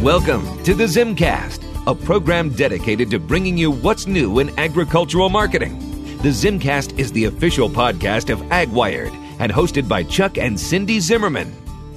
Welcome to the Zimcast, a program dedicated to bringing you what's new in agricultural marketing. The Zimcast is the official podcast of AgWired and hosted by Chuck and Cindy Zimmerman.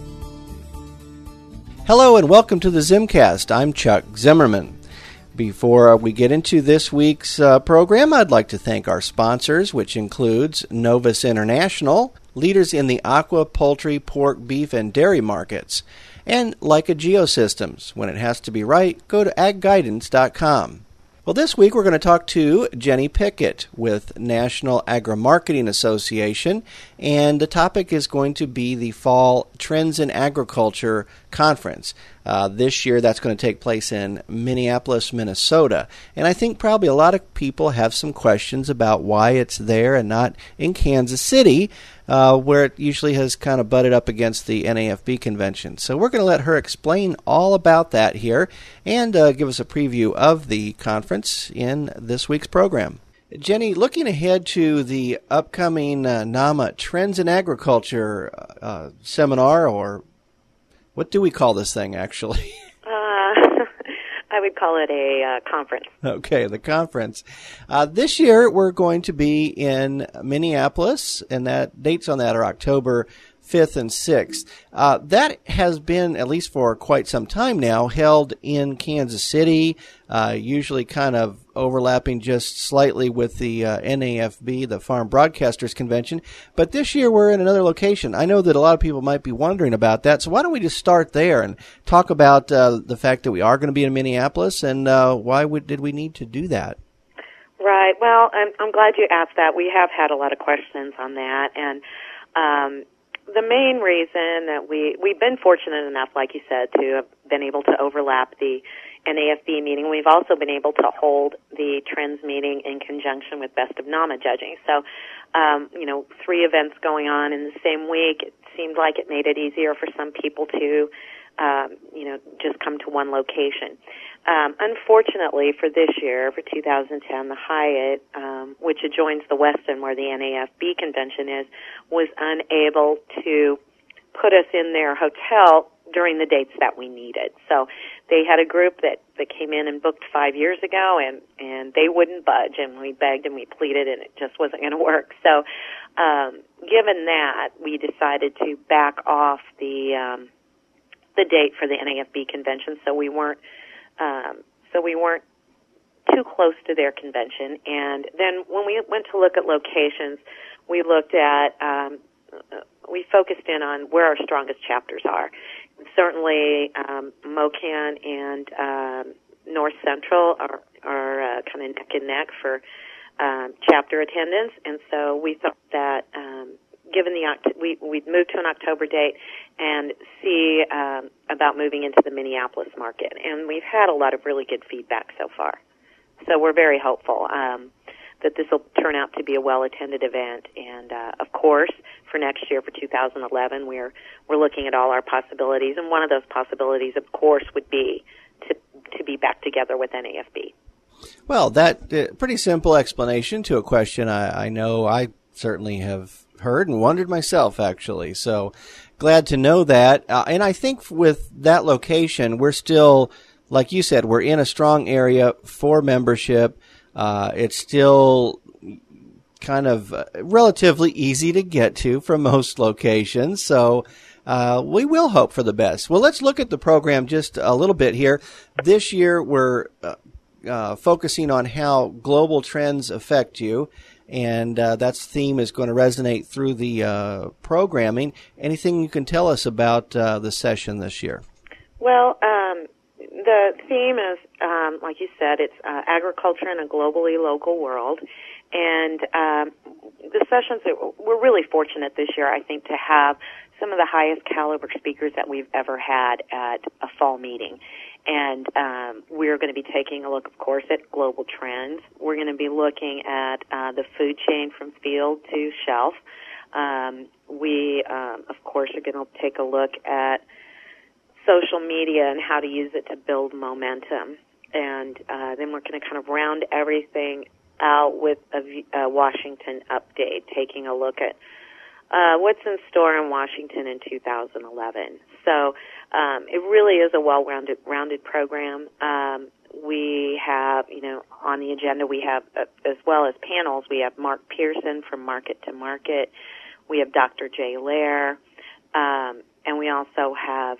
Hello and welcome to the Zimcast. I'm Chuck Zimmerman. Before we get into this week's program, I'd like to thank our sponsors, which includes Novus International, leaders in the aqua, poultry, pork, beef, and dairy markets, and Leica Geosystems. When it has to be right, go to agguidance.com. Well, this week we're going to talk to Jenny Pickett with National Agri-Marketing Association, and the topic is going to be the Fall Trends in Agriculture Conference. This year that's going to take place in Minneapolis, Minnesota, and I think probably a lot of people have some questions about why it's there and not in Kansas City, where it usually has kind of butted up against the NAFB convention. So we're going to let her explain all about that here and give us a preview of the conference in this week's program. Jenny, looking ahead to the upcoming NAMA Trends in Agriculture seminar, or what do we call this thing actually? I would call it a conference. Okay, the conference. This year we're going to be in Minneapolis, and that dates on that are October 5th and 6th. That has been, at least for quite some time now, held in Kansas City, usually kind of overlapping just slightly with the NAFB, the Farm Broadcasters Convention. But this year we're in another location. I know that a lot of people might be wondering about that, so why don't we just start there and talk about the fact that we are going to be in Minneapolis and why did we need to do that? Right. Well, I'm glad you asked that. We have had a lot of questions on that, and the main reason that we've been fortunate enough, like you said, to have been able to overlap the NAFB meeting. We've also been able to hold the Trends meeting in conjunction with Best of NAMA judging. So, 3 events going on in the same week, it seemed like it made it easier for some people to, just come to one location. Unfortunately, for this year, for 2010, the Hyatt, which adjoins the Westin where the NAFB convention is, was unable to put us in their hotel during the dates that we needed. So they had a group that came in and booked 5 years ago, and they wouldn't budge, and we begged and we pleaded, and it just wasn't going to work. So given that, we decided to back off the date for the NAFB convention, so we weren't too close to their convention. And then when we went to look at locations, we looked at we focused in on where our strongest chapters are. Certainly, MOCAN and North Central are kind of neck and neck for chapter attendance, and so we thought that given we'd move to an October date and see about moving into the Minneapolis market, and we've had a lot of really good feedback so far. So we're very hopeful that this will turn out to be a well-attended event, and of course, for next year, for 2011, we're looking at all our possibilities, and one of those possibilities, of course, would be to be back together with NAFB. Well, that pretty simple explanation to a question I know I certainly have heard and wondered myself, actually. So glad to know that. And I think with that location, we're still, like you said, we're in a strong area for membership. It's still kind of relatively easy to get to from most locations. So we will hope for the best. Well, let's look at the program just a little bit here. This year, we're focusing on how global trends affect you. And that theme is going to resonate through the programming. Anything you can tell us about the session this year? Well, the theme is, like you said, it's agriculture in a globally local world. And the sessions, we're really fortunate this year, I think, to have some of the highest caliber speakers that we've ever had at a fall meeting. And we're going to be taking a look, of course, at global trends. We're going to be looking at the food chain from field to shelf. We, of course, are going to take a look at social media and how to use it to build momentum. And then we're going to kind of round everything out with a Washington update, taking a look at what's in store in Washington in 2011. So it really is a well-rounded program. We have, on the agenda we have, as well as panels, we have Mark Pearson from Market to Market. We have Dr. Jay Lair. And we also have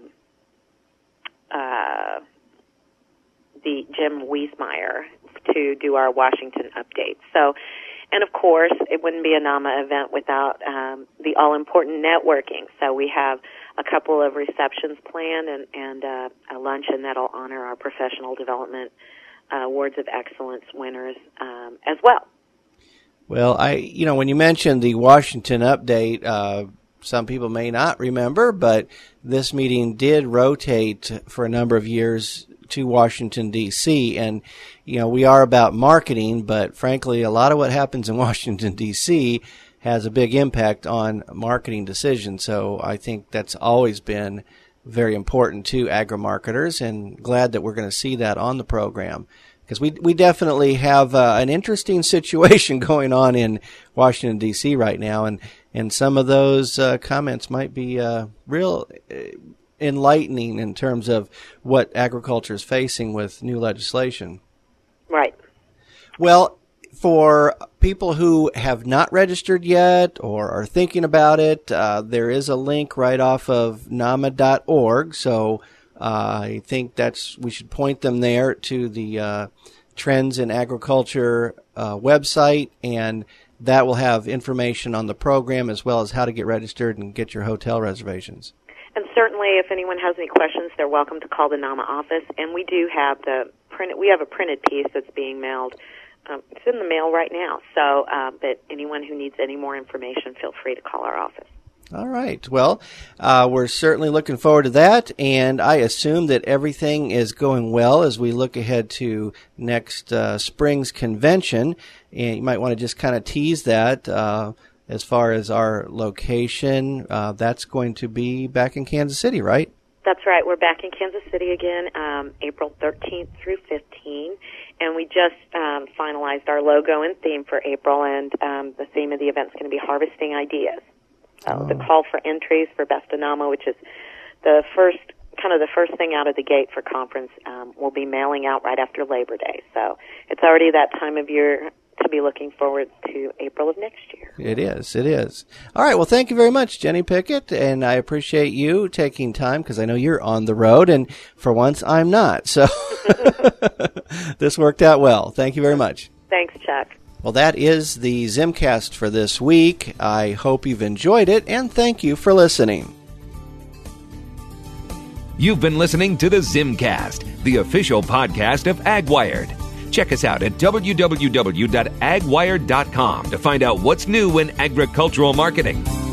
the Jim Wiesmeyer to do our Washington updates. So, and of course, it wouldn't be a NAMA event without the all-important networking. So we have a couple of receptions planned and a luncheon that'll honor our professional development awards of excellence winners as well. Well, when you mentioned the Washington update, some people may not remember, but this meeting did rotate for a number of years to Washington, D.C., and, we are about marketing, but frankly, a lot of what happens in Washington, D.C. has a big impact on marketing decisions, so I think that's always been very important to agri-marketers, and glad that we're going to see that on the program. Because we definitely have an interesting situation going on in Washington, D.C. right now, and some of those comments might be real enlightening in terms of what agriculture is facing with new legislation. Right. Well, for people who have not registered yet or are thinking about it, there is a link right off of nama.org, so I think we should point them there to the Trends in Agriculture website, and that will have information on the program as well as how to get registered and get your hotel reservations. And certainly, if anyone has any questions, they're welcome to call the NAMA office. And we do have we have a printed piece that's being mailed. It's in the mail right now. So, but anyone who needs any more information, feel free to call our office. All right. Well, we're certainly looking forward to that, and I assume that everything is going well as we look ahead to next spring's convention. And you might want to just kind of tease that as far as our location. That's going to be back in Kansas City, right? That's right. We're back in Kansas City again, April 13th through 15th. And we just finalized our logo and theme for April, and the theme of the event is going to be Harvesting Ideas. The call for entries for Best of NAMA, which is the first thing out of the gate for conference, will be mailing out right after Labor Day. So it's already that time of year to be looking forward to April of next year. It is. All right. Well, thank you very much, Jenny Pickett, and I appreciate you taking time because I know you're on the road, and for once I'm not. So this worked out well. Thank you very much. Thanks, Chuck. Well, that is the Zimcast for this week. I hope you've enjoyed it, and thank you for listening. You've been listening to the Zimcast, the official podcast of AgWired. Check us out at www.agwired.com to find out what's new in agricultural marketing.